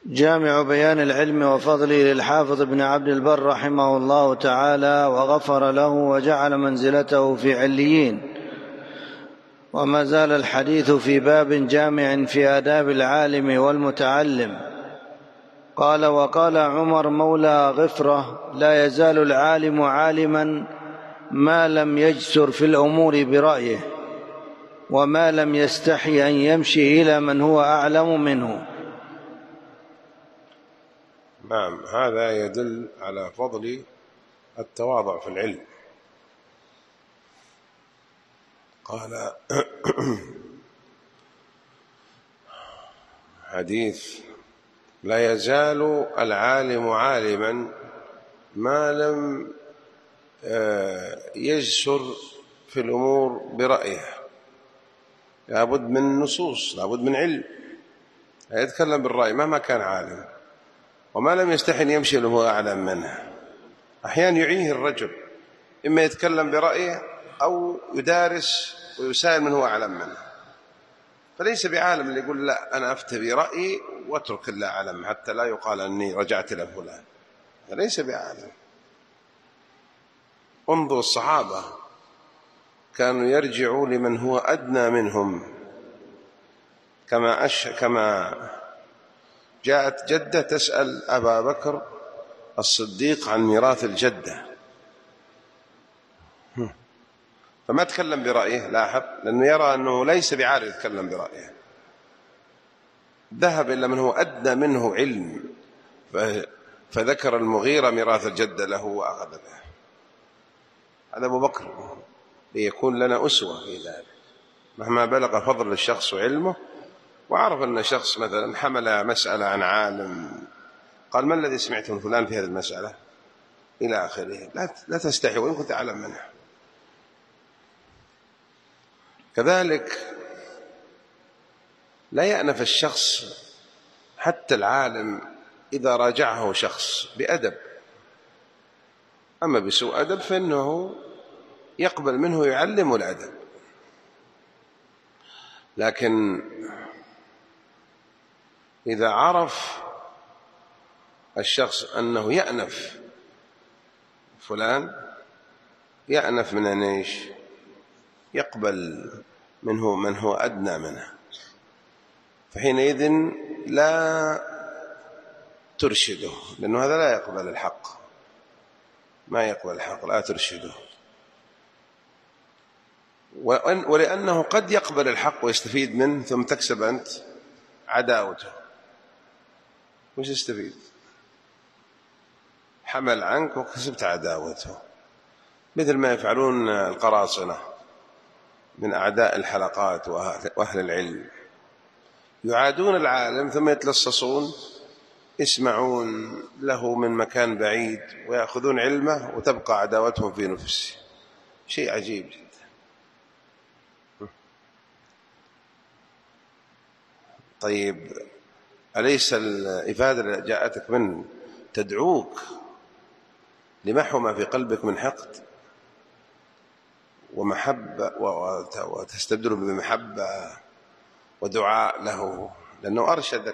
جامع بيان العلم وفضله للحافظ ابن عبد البر رحمه الله تعالى وغفر له وجعل منزلته في عليين. وما زال الحديث في باب جامع في آداب العالم والمتعلم. قال: وقال عمر مولى غفرة: لا يزال العالم عالما ما لم يجسر في الأمور برأيه، وما لم يستحي أن يمشي إلى من هو أعلم منه. نعم، هذا يدل على فضل التواضع في العلم. قال حديث: لا يزال العالم عالما ما لم يجسر في الأمور برأيه. لابد من نصوص، لابد من علم، لا يتكلم بالرأي مهما كان عالم. وما لم يستحن يمشي له أعلم منه. أحيانا يعيه الرجل، إما يتكلم برأيه أو يدارس ويسائل من هو أعلم منه، فليس بعالم اللي يقول لا أنا أفتي برأيي واترك الله أعلم حتى لا يقال أني رجعت إلى فلان. ليس بعالم. انظر الصحابة كانوا يرجعوا لمن هو أدنى منهم، كما جاءت جدة تسأل أبا بكر الصديق عن ميراث الجدة، فما تكلم برأيه، لاحظ، لأنه يرى أنه ليس بعالم يتكلم برأيه. ذهب إلى من هو أدنى منه علم، فذكر المغيرة ميراث الجدة له وأخذ به. هذا أبو بكر ليكون لنا أسوة في ذلك، مهما بلغ فضل الشخص وعلمه، وعرف أن شخص مثلا حمل مسألة عن عالم، قال: ما الذي سمعته من فلان في هذه المسألة إلى آخره. لا تستحي وإن كنت أعلم منه. كذلك لا يأنف الشخص حتى العالم إذا راجعه شخص بأدب، أما بسوء أدب فإنه يقبل منه يعلم الأدب. لكن إذا عرف الشخص أنه يأنف فلان، يأنف من أن يقبل منه من هو أدنى منه، فحينئذ لا ترشده، لأنه هذا لا يقبل الحق، ما يقبل الحق، لا ترشده. ولأنه قد يقبل الحق ويستفيد منه ثم تكسب أنت عداوته. وش يستفيد؟ حمل عنك وكسبت عداوته، مثل ما يفعلون القراصنة من أعداء الحلقات وأهل العلم، يعادون العالم ثم يتلصصون، يسمعون له من مكان بعيد ويأخذون علمه وتبقى عداوتهم في نفسه. شيء عجيب جدا. طيب، أليس الإفادة اللي جاءتك من تدعوك لمحو ما في قلبك من حقد ومحبة، وتستبدل بمحبة ودعاء له، لأنه أرشدك.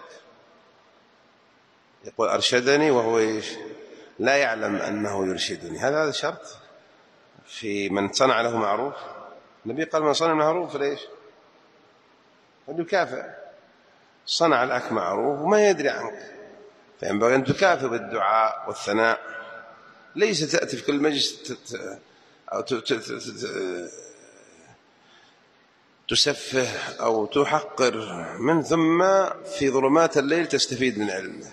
يقول: أرشدني وهو لا يعلم أنه يرشدني. هذا شرط في من صنع له معروف. النبي قال: من صنع معروف فليش يكافئ. صنع لك معروف وما يدري عنك، فينبغي أن تكافئ بالدعاء والثناء، ليس تأتي في كل مجلس أو تسفه أو تحقر من، ثم في ظلمات الليل تستفيد من علمه،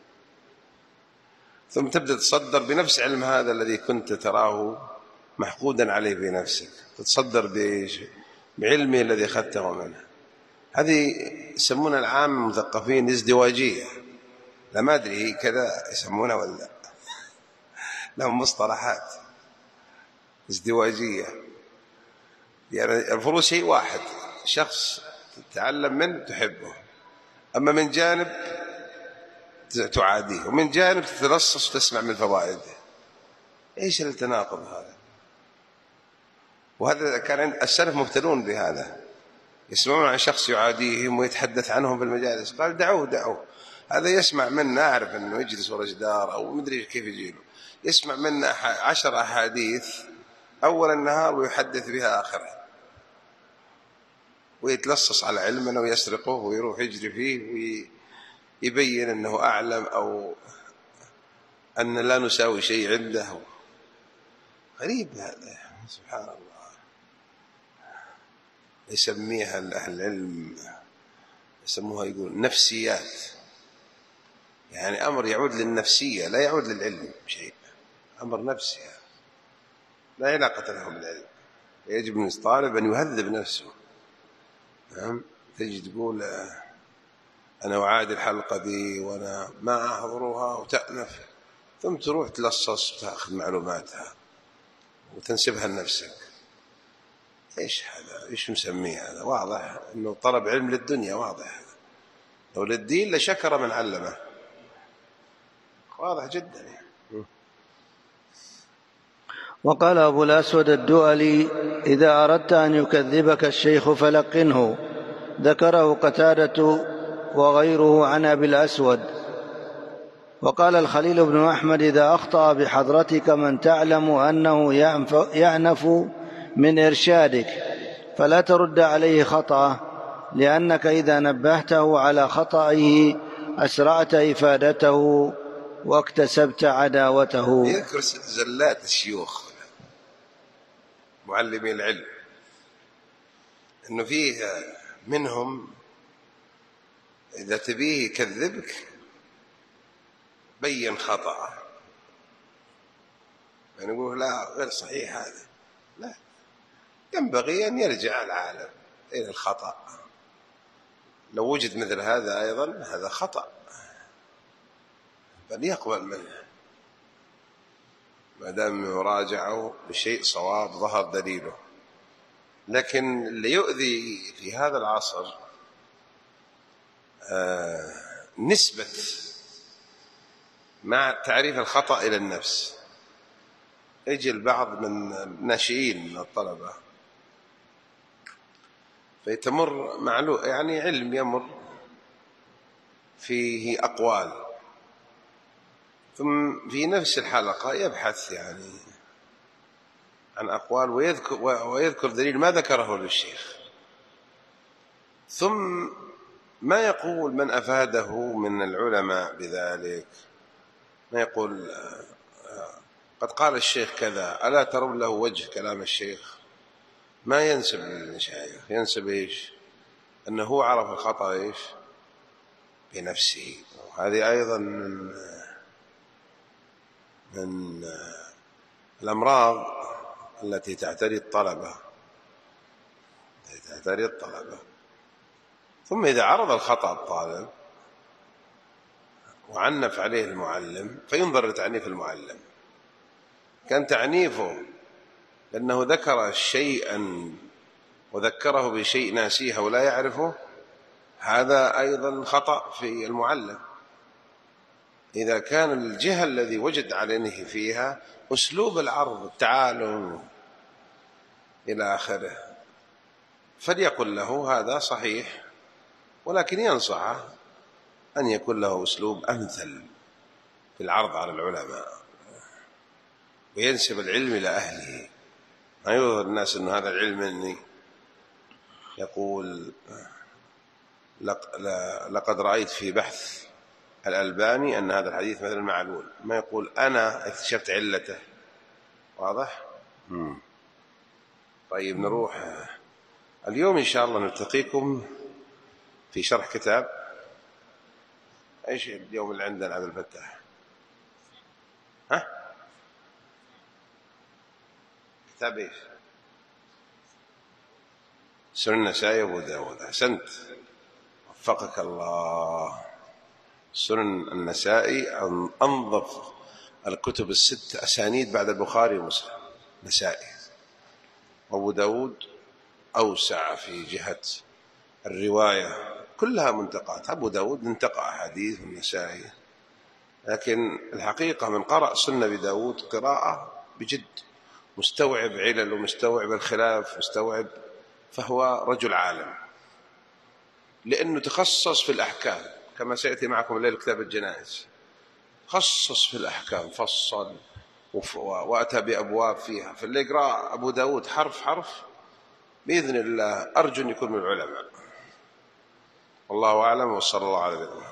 ثم تبدأ تصدر بنفس علم هذا الذي كنت تراه محقودا عليه بنفسك، تتصدر بعلمه الذي أخذته منه. هذه يسمونها العام المثقفين ازدواجية. لا، ما أدري كذا يسمونها ولا لهم مصطلحات. ازدواجية يعني المفروض شيء واحد، شخص تتعلم منه تحبه، أما من جانب تعاديه، ومن جانب تتلصص وتسمع من فوائده. إيش التناقض هذا؟ وهذا كان السلف مبتلون بهذا، يسمعون عن شخص يعاديهم ويتحدث عنهم في المجالس، قال: دعوه هذا يسمع منا، أعرف أنه يجلس ورا جدار أو مدري كيف يجيله، يسمع منا 10 أحاديث أول النهار ويحدث بها آخره، ويتلصص على علمنا ويسرقه ويروح يجري فيه ويبين أنه أعلم أو أن لا نساوي شيء عنده. غريب هذا، سبحان الله. يسميها أهل العلم، يسموها، يقول نفسيات، يعني أمر يعود للنفسية لا يعود للعلم شيء، أمر نفسي لا علاقة له بالعلم. يجب من الطالب أن يهذب نفسه. نعم، تجي تقول أنا أعاد الحلقة دي وأنا ما أحضرها وتأنف، ثم تروح تلصص وتأخذ معلوماتها وتنسبها لنفسك. إيش هذا؟ إيش نسميه هذا؟ واضح أنه طلب علم للدنيا، واضح. لو للدين لشكر من علمه، واضح جدا يعني. وقال أبو الأسود الدؤلي: إذا أردت أن يكذبك الشيخ فلقنه. ذكره قتادة وغيره عن أبي الأسود. وقال الخليل بن أحمد: إذا أخطأ بحضرتك من تعلم أنه يعنف من إرشادك فلا ترد عليه خطأه، لأنك إذا نبهته على خطئه أسرعت إفادته واكتسبت عداوته. يذكر زلات الشيوخ معلمي العلم، إنه فيه منهم إذا تبيه يكذبك بين خطأه، يعني يقول لا غير صحيح هذا، لا، ينبغي أن يرجع العالم إلى الخطأ. لو وجد مثل هذا أيضا هذا خطأ، بل يقبل منه ما دام يراجعه بشيء صواب ظهر دليله. لكن اللي يؤذي في هذا العصر نسبة مع تعريف الخطأ إلى النفس. يجي البعض من الناشئين من الطلبة فيتمر يعني علم يمر فيه أقوال، ثم في نفس الحلقة يبحث يعني عن أقوال ويذكر دليل ما ذكره للشيخ، ثم ما يقول من أفاده من العلماء بذلك، ما يقول قد قال الشيخ كذا، ألا ترون له وجه كلام الشيخ؟ ما ينسب للمشايخ، ينسب إيش؟ أنه هو عرف الخطأ إيش بنفسه. وهذه أيضا من الأمراض التي تعتري الطلبة. ثم إذا عرض الخطأ الطالب وعنف عليه المعلم فينظر لتعنيف المعلم. كان تعنيفه لأنه ذكر شيئا وذكره بشيء ناسيه ولا يعرفه، هذا أيضا خطأ في المعلم. إذا كان الجهة الذي وجد عليه فيها أسلوب العرض، التعالم إلى آخره، فليقل له هذا صحيح، ولكن ينصحه أن يكون له أسلوب أمثل في العرض على العلماء، وينسب العلم إلى أهله. ما يظهر الناس أن هذا العلم أني يقول لقد رأيت في بحث الألباني أن هذا الحديث مثل معلول، ما يقول أنا اكتشفت علته. واضح؟ طيب نروح اليوم إن شاء الله نلتقيكم في شرح كتاب. إيش اليوم اللي عندنا عبد الفتاح؟ كتاب إيش؟ سنن النسائي وأبو داود. أحسنت، وفقك الله. سنن النسائي أنظف الكتب الست أسانيد بعد البخاري ومسلم. نسائي. وأبو داود أوسع في جهة الرواية، كلها منتقات. أبو داود انتقى أحاديث النسائي، لكن الحقيقة من قرأ سنة أبي داود قراءة بجد، مستوعب علل ومستوعب الخلاف مستوعب، فهو رجل عالم لأنه تخصص في الأحكام. كما سيأتي معكم الليل كتاب الجنائز، خصص في الأحكام، فصل وأتى بأبواب فيها، فاللي يقرأ أبو داود حرف حرف بإذن الله أرجو أن يكون من العلماء. والله أعلم، وصلى الله على نبينا.